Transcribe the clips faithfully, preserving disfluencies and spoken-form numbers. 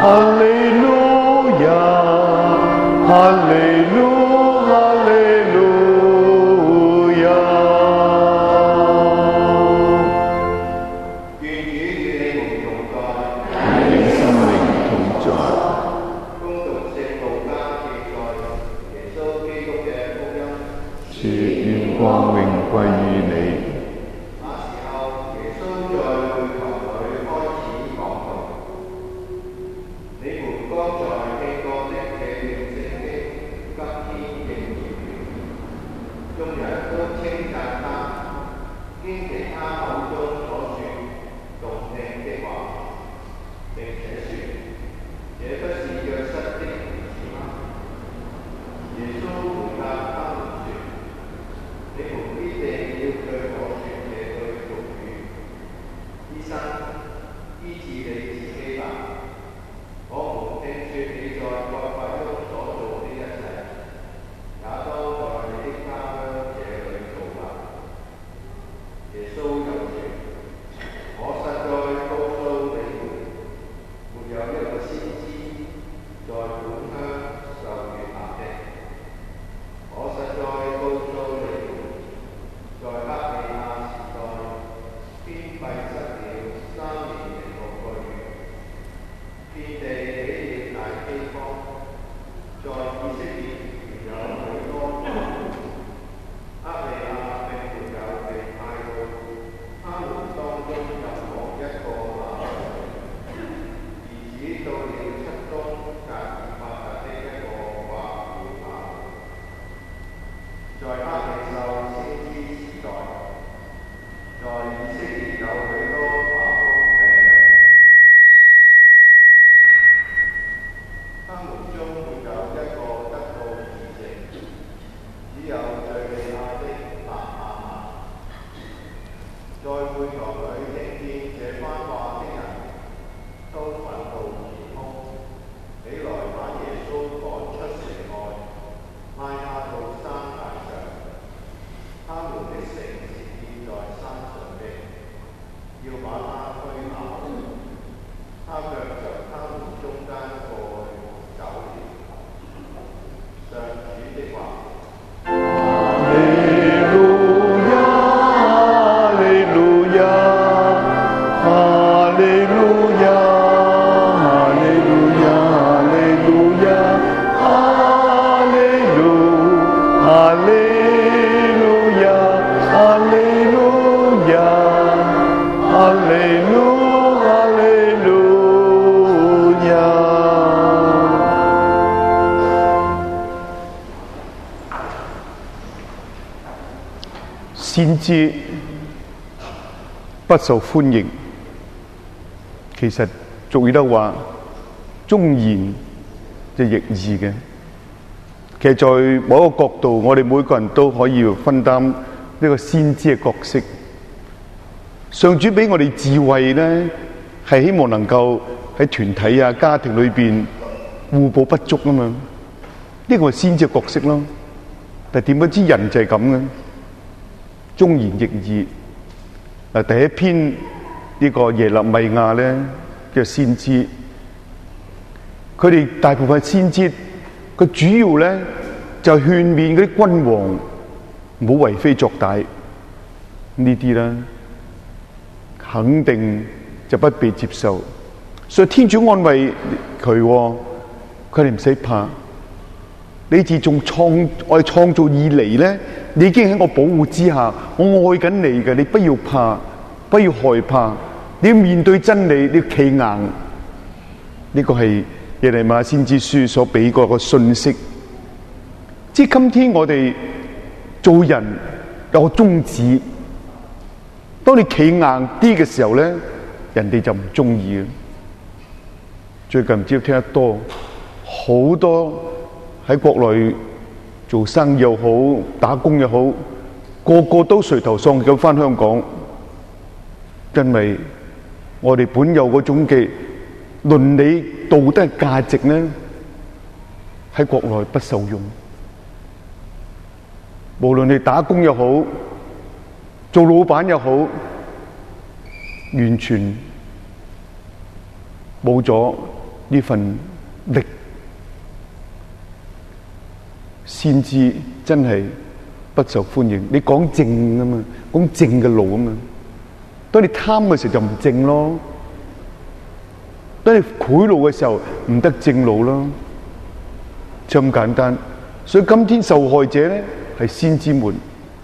哈利路亞，哈利路，哈利路亞。 願主與你們同在， 與你心靈同在。 恭讀聖路加記載耶穌基督嘅福音。 主願光榮歸於你。 那時候，耶穌在會堂裏開始講道：你們剛才聽過的這段聖經，今天應驗了。眾人都稱讚他，堅持他口中所說動聽的話，並且說：這不是約瑟的兒子嗎？耶穌回答他們說：你們必定要對我說這句俗語：醫生，醫治你自己吧！我們聽說你在葛法翁所做的一切，也都在你的家鄉這裏做吧。耶穌又說：我實在告訴你們，沒有一個先知在本鄉受悅納的。我實在告訴你們，在厄里亞時代，天閉塞了三年零六個月，遍地起了大饑荒，在以色列原有許多國民，厄里亞並沒有被派到他們當中任何一個那裡，而只到了漆冬格爾法特的一個寡婦那裡。在厄里叟先知時代，在以色列有許多麻風病人，他們中沒有一個得到治症，只有敘利亞的納阿曼。在會堂裏聽見這番話的人，都憤怒而哭，起來把耶穌趕出城外，拉他到山崖上。他們的城是建在山上的，要把他推下去，他卻由他們中間過去走了。上主的話。 哈利路亞，哈利路亞，哈利路亞，哈利路亞，哈利路，哈利路亞，哈利路亞，哈利路，哈利路亞。先知不受歡迎，其實俗語都話忠言就逆耳嘅。其實在某一個角度，我哋每個人都可以分擔呢個先知嘅角色。上主俾我哋智慧咧，係希望能夠喺團體啊、家庭裏邊互補不足啊嘛。呢個係先知嘅角色咯。但係點不知人就係咁嘅。忠言逆耳。嗱，第一篇呢個耶勒米亞咧嘅先知，佢哋大部分先知，佢主要咧就勸勉嗰啲君王唔好為非作歹，呢啲啦肯定就不被接受。所以天主安慰佢，佢哋唔使怕。你自從創我哋創造以嚟咧，你已經喺我保護之下，我愛緊你嘅，你不要怕，不要害怕，你要面對真理，你要企硬。呢、這個係耶利米亞先知書所俾嗰個信息。即係今天我哋做人有個宗旨，當你企硬啲嘅時候咧，人哋就唔中意嘅。最近唔知道聽得多，好多喺國內做生意又好，打工又好，個個都垂頭喪氣咁翻香港，因為我哋本有嗰種嘅倫理道德價值咧，喺國內不受用。無論你打工又好，做老闆又好，完全冇咗呢份力。先知真係不受歡迎。你講正啊嘛，講正嘅路啊嘛。當你貪嘅時候就唔正咯，當你賄賂嘅時候唔得正路咯，就咁簡單。所以今天受害者咧係先知們。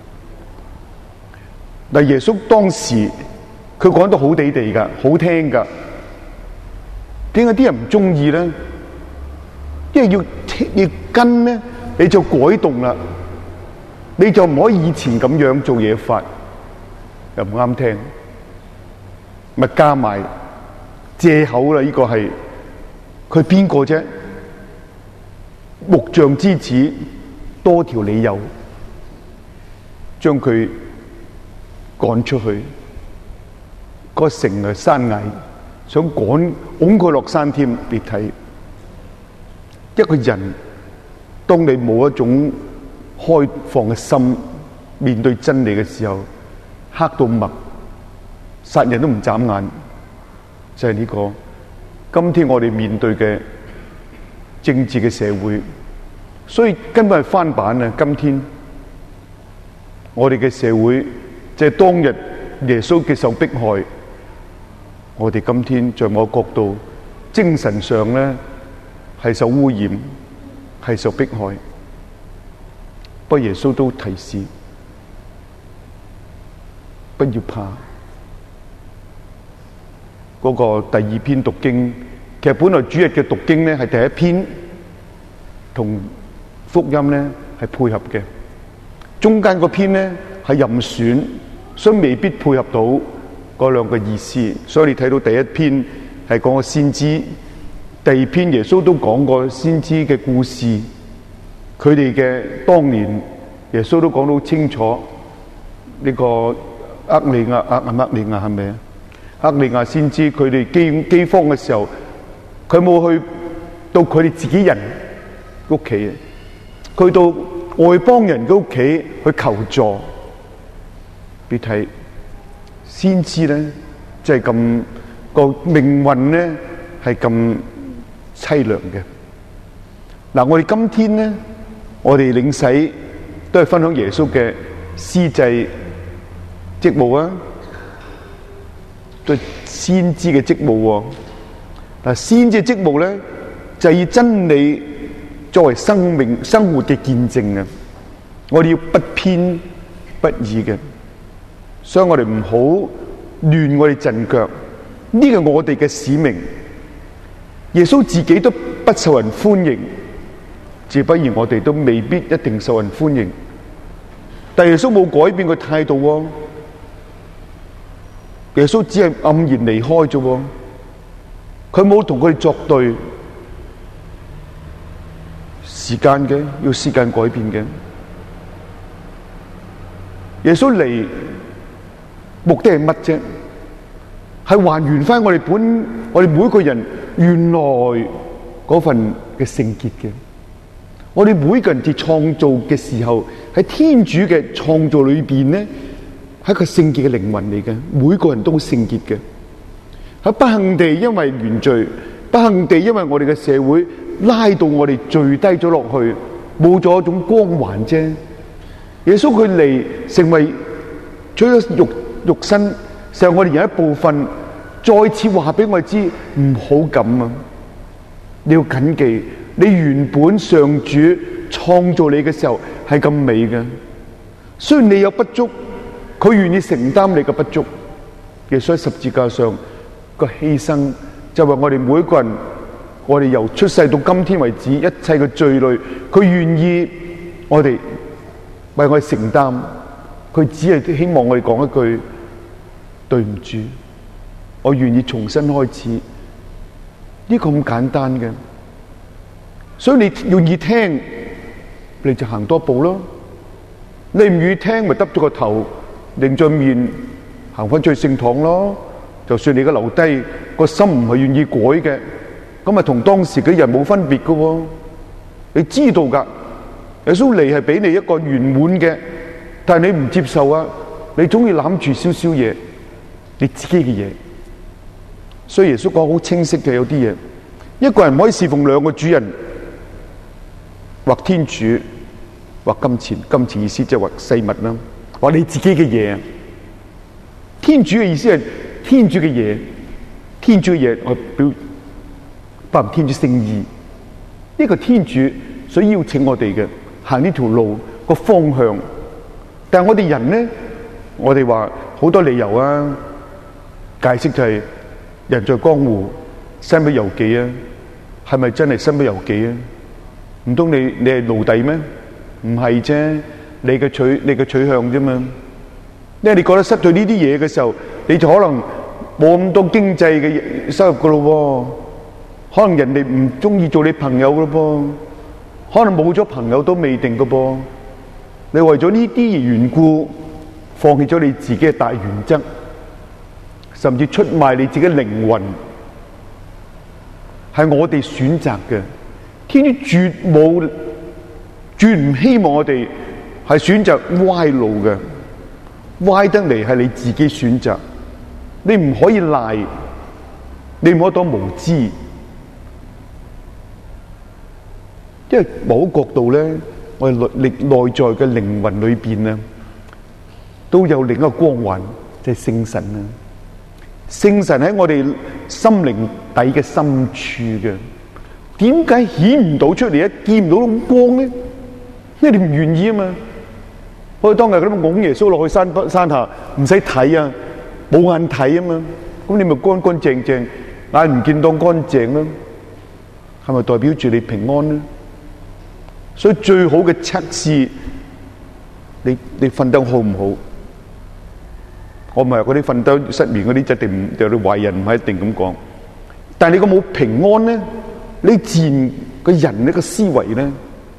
但耶穌當時佢講得好地地噶，好聽噶。點解啲人唔中意咧？因為要要跟咧，你就改動啦，你就唔可以以前咁樣做嘢法，又唔啱聽，咪加埋借口啦。呢個係佢邊個啫？木匠之子多條理由，將佢趕出去。個城係山崖，想趕拱佢落山添。你睇一個人，當你冇一種開放嘅心面對真理嘅時候，黑到墨，殺人都唔眨眼，就係呢個。今天我哋面對嘅政治嘅社會，所以根本係翻版啊！今天我哋嘅社會就係當日耶穌嘅受迫害，我哋今天在我角度精神上咧係受污染，係受迫害。不過耶穌都提示，不要怕。嗰個第二篇讀經，其實本來主日嘅讀經咧係第一篇，同福音咧係配合嘅。中間嗰篇咧係任選，所以未必配合到嗰兩個意思。所以你睇到第一篇係講個先知，第二篇耶穌都講過先知嘅故事，佢哋嘅當年耶穌都講到清楚。呢個厄利亞厄厄利亞係咪啊？厄利亞先知佢哋饑饑荒嘅時候，佢冇去到佢哋自己人屋企，佢到外邦人嘅屋企去求助。你睇先知咧，即係咁個命運咧，係咁淒涼嘅。嗱，我哋今天咧，我哋領洗都係分享耶穌嘅司祭職務啊，對先知嘅職務。嗱，先知嘅職務咧就係以真理作為生命生活嘅見證啊！我哋要不偏不倚嘅，所以我哋唔好亂我哋陣腳。呢個我哋嘅使命。耶穌自己都不受人歡迎，自不然我哋都未必一定受人歡迎。但耶穌冇改變個態度喎，耶穌只係黯然離開啫喎，佢冇同佢哋作對。時間嘅要時間改變嘅，耶穌嚟目的係乜啫？係還原翻我哋本我哋每個人原來嗰份嘅聖潔嘅。我哋每個人在創造嘅時候，喺天主嘅創造裏邊咧，係一個聖潔嘅靈魂嚟嘅。每個人都聖潔嘅。喺不幸地因為原罪，不幸地因為我哋嘅社會拉到我哋墜低咗落去，冇咗一種光環啫。耶穌佢嚟成為取咗肉肉身，成為我哋有一部分，再次話俾我哋知唔好咁啊！你要謹記，你原本上主創造你嘅時候係咁美嘅。雖然你有不足，佢願意承擔你嘅不足。耶穌喺十字架上個犧牲，就為我哋每一個人，我哋由出世到今天為止一切嘅罪累，佢願意我哋為我哋承擔。佢只係希望我哋講一句對唔住，我願意重新開始。呢個咁簡單嘅，所以你願意聽，你就行多步咯。你唔願意聽，咪耷咗個頭，擰咗面，行翻去聖堂咯。就算你而家留低個心唔係願意改嘅，咁咪同當時嘅人冇分別噶喎。你知道噶，耶穌嚟係俾你一個圓滿嘅，但係你唔接受啊，你總要攬住少少嘢，你自己嘅嘢。所以耶穌講好清晰嘅，有啲嘢一個人唔可以侍奉兩個主人，或天主，或金錢。金錢意思即係或世物啦，或你自己嘅嘢。天主嘅意思係天主嘅嘢，天主嘅嘢我表包含天主聖意。呢個天主所邀請我哋嘅行呢條路個方向，但係我哋人咧，我哋話好多理由啊，解釋就係人在江湖，身不由己啊，係咪真係身不由己啊？唔通你你係奴隸咩？唔係啫，你嘅取你嘅取向啫嘛。因為你覺得失去呢啲嘢嘅時候，你就可能冇咁多經濟嘅收入噶咯喎，可能人哋唔中意做你朋友噶咯噃，可能冇咗朋友都未定噶噃。你為咗呢啲而緣故，放棄咗你自己嘅大原則，甚至出賣你自己靈魂，係我哋選擇嘅。天主絕冇絕唔希望我哋係選擇歪路嘅。歪得嚟係你自己選擇，你唔可以賴，你唔可以當無知，因為某個角度咧，我哋內內在嘅靈魂裏邊啊，都有另一個光環，就係聖神啊！聖神喺我哋心靈底嘅深處嘅，點解顯唔到出嚟？一見唔到咁光咧？因為你唔願意啊嘛。我哋當日咁樣拱耶穌落去山北山下，唔使睇啊，冇眼睇啊嘛，咁你咪乾乾淨淨，眼唔見當乾淨啦，係咪代表住你平安咧？所以最好嘅測試，你你瞓得好唔好？我唔係嗰啲瞓得失眠嗰啲，一定唔有啲壞人唔係一定咁講。但係你個冇平安咧，你自然個人呢個思維咧，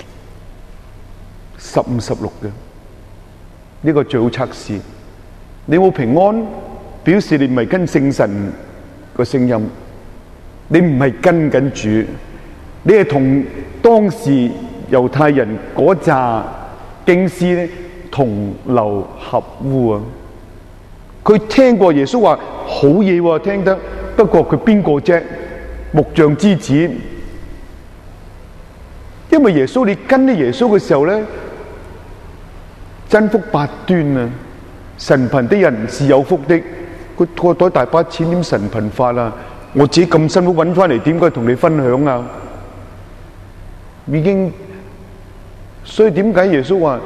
十五十六嘅。呢個最好測試，你冇平安，表示你唔係跟聖神個聲音，你唔係跟緊主，你係同當時猶太人嗰紮經師咧同流合污啊！佢聽過耶穌話好嘢喎，聽得，不過佢邊個啫？木匠之子，因為耶穌你跟咗耶穌嘅時候咧。真福八端啊！神貧的人是有福的。佢個袋大把錢，點神貧法啊？我自己咁辛苦揾翻嚟，點解同你分享啊？已經，所以點解耶穌話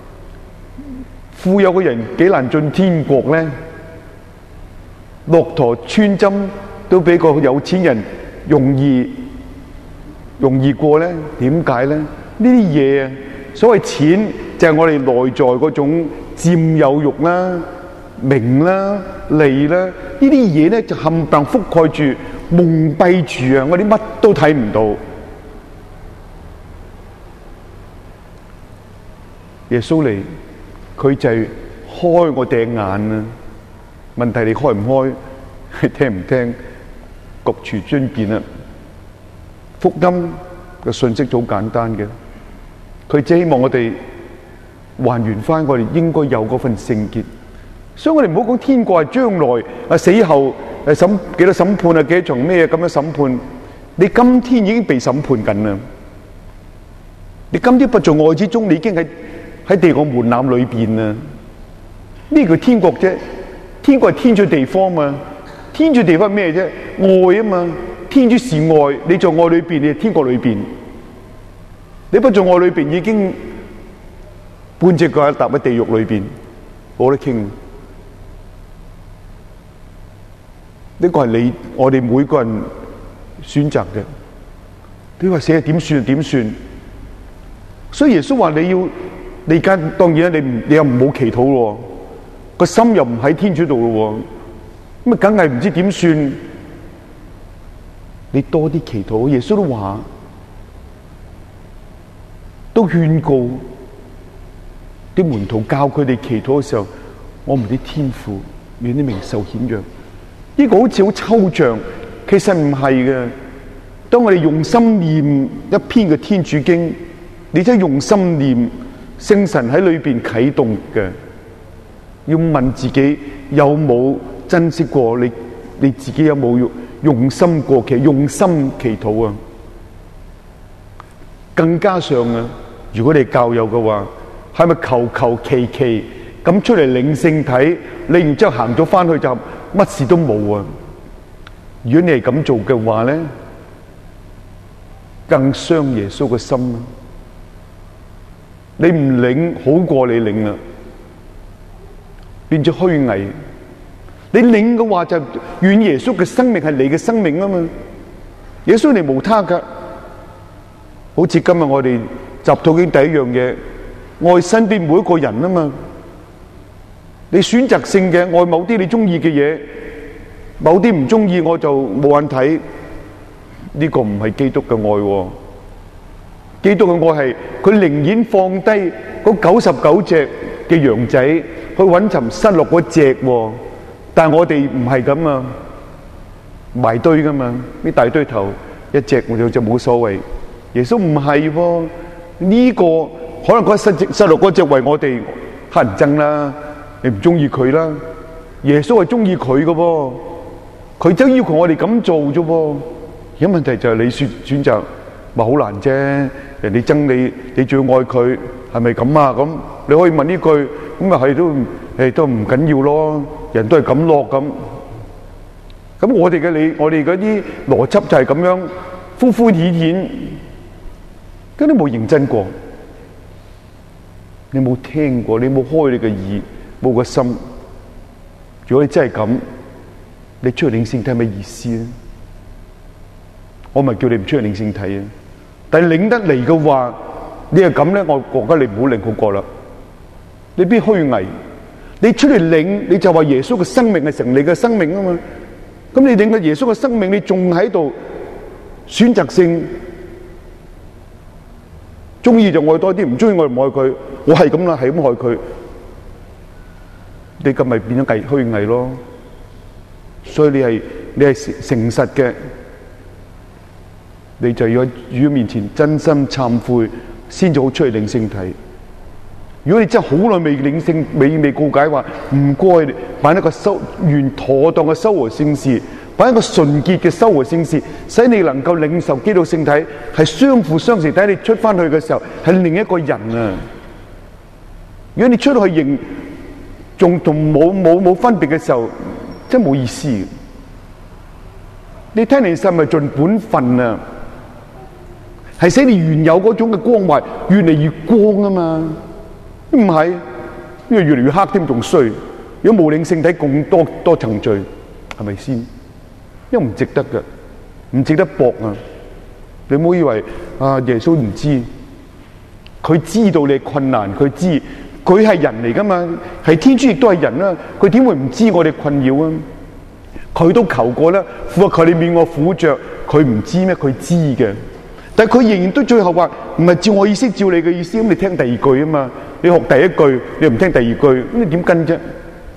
富有嘅人幾難進天國咧？駱駝穿針都比個有錢人容易容易過咧？點解咧？呢啲嘢啊，所謂錢。就係我哋內在嗰種佔有欲啦、名啦、利啦，呢啲嘢咧就冚唪唥覆蓋住、蒙蔽住啊！我哋乜都睇唔到。耶穌嚟，佢就係開我哋眼啊！問題你開唔開，係聽唔聽，各處尊便啊！福音嘅信息好簡單嘅，佢只希望我哋。還原翻我哋應該有嗰份聖潔，所以我哋唔好講天國係將來啊，死後誒審幾多審判啊，幾多場咩咁樣審判？你今天已經被審判緊啦！你今天不在愛之中，你已經喺喺地獄門檻裏邊啦。咩叫天國啫？天國係天主地方嘛？天主地方係咩啫？愛啊嘛！天主是愛，你在愛裏邊，你係天國裏邊。你不在愛裏邊，已經。半隻腳踏喺地獄裏邊，冇得傾。呢個係你我哋每個人選擇嘅。你話死點算點算？所以耶穌話你要，你而家當然啦，你唔你又唔好祈禱咯，個心又唔喺天主度咯，咁啊梗係唔知點算。你多啲祈禱，耶穌都話，都勸告。啲門徒教佢哋祈禱嘅時候，我們啲天父，願你名受顯揚。呢個好似好抽象，其實唔係嘅。當我哋用心念一篇嘅天主經，你真係用心念，聖神喺裏邊啟動嘅。要問自己有冇珍惜過你？你自己有冇用心過期，用心祈禱啊！更加上啊，如果你教友嘅話，係咪求求其其咁出嚟領聖體，領完之後行咗翻去就乜事都冇啊？如果你係咁做嘅話咧，更傷耶穌嘅心啊！你唔領好過你領啊，變咗虛偽。你領嘅話就願耶穌嘅生命係你嘅生命啊嘛，耶穌你無他噶。好似今日我哋習禱經第一樣嘢，愛身邊每一個人啊嘛。你選擇性嘅愛某啲你中意嘅嘢，某啲唔中意我就冇眼睇，呢個唔係基督嘅愛。基督嘅愛係佢寧願放低嗰九十九隻嘅羊仔去揾尋失落嗰隻，但係我哋唔係咁啊，埋堆噶嘛，呢大堆頭一隻我就就冇所謂。耶穌唔係喎，呢個可能嗰失失落嗰隻為我哋乞人憎啦，你唔中意佢啦。耶穌係中意佢嘅噃，佢就要求我哋咁做啫噃。而家問題就係你選選擇，咪好難啫。人哋憎你，你仲要愛佢，係咪咁啊？咁你可以問呢句，咁咪係都誒都唔緊要咯。人都係咁落咁，咁我哋嘅你，我哋嗰啲邏輯就係咁樣敷敷衍衍，根本冇認真過。你冇聽過，你冇開你嘅耳，冇個心。如果你真係咁，你出去領聖體係咩意思咧？我咪叫你唔出去領聖體啊！但係領得嚟嘅話，你係咁咧，我覺得你唔好領好過啦。你必虛偽，你出嚟領，你就話耶穌嘅生命係成你嘅生命啊嘛。咁你領嘅耶穌嘅生命，你仲喺度選擇性中意就愛多啲，唔中意我就唔愛佢。我係咁啦，係咁愛佢，你咁咪變咗偽虛偽咯。所以你係你係誠實嘅。你就要喺主面前真心懺悔，先至好出去領聖體。如果你真係好耐未領聖，未未告解話，唔該，擺一個修完妥當嘅修和聖事，擺一個純潔嘅修和聖事，使你能夠領受基督聖體，係相輔相成。睇你出翻去嘅時候，係另一個人啊！如果你出去認，仲同冇冇冇分別嘅時候，真冇意思。你聽你實咪盡本分啊！係使你原有嗰種嘅光環越嚟越光啊嘛，唔係，因為越嚟越黑添，仲衰。如果冇領聖體，咁多多層罪，係咪先？因為唔值得嘅，唔值得搏啊！你唔好以為啊，耶穌唔知，佢知道你困難，佢知，佢係人嚟噶嘛，係天主亦都係人啦，佢點會唔知我哋困擾啊？佢都求過啦，父啊，求你免我苦着，佢唔知咩？佢知嘅。但係佢仍然都最後話唔係照我意思，照你嘅意思。咁你聽第二句啊嘛，你學第一句，你又唔聽第二句，咁你點跟啫？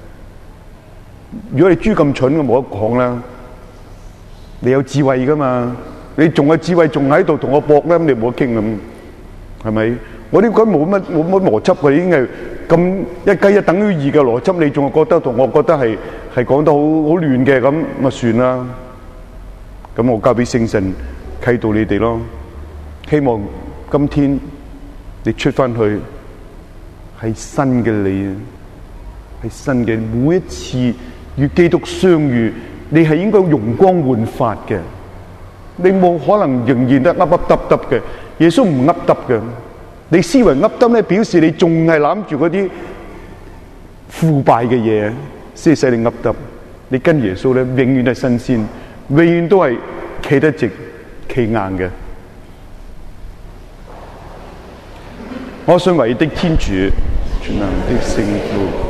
如果你豬咁蠢，我冇得講啦。你有智慧噶嘛？你仲有智慧，仲喺度同我搏咧，咁你冇得傾咁，係咪？我呢個冇乜冇乜邏輯嘅，已經係咁一加一等於二嘅邏輯，你仲係覺得同我覺得係係講得好好亂嘅，咁咪算啦。咁我交俾聖神啟導你哋咯。希望今天你出翻去係新嘅你啊，係新嘅。每一次與基督相遇，你係應該容光煥發嘅。你冇可能仍然都噏噏耷耷嘅。耶穌唔噏耷嘅。你思維噏耷咧，表示你仲係攬住嗰啲腐敗嘅嘢，先使你噏耷。你跟耶穌咧，永遠都係新鮮，永遠都係企得直、企硬嘅。我信唯一的天主，全能的聖父。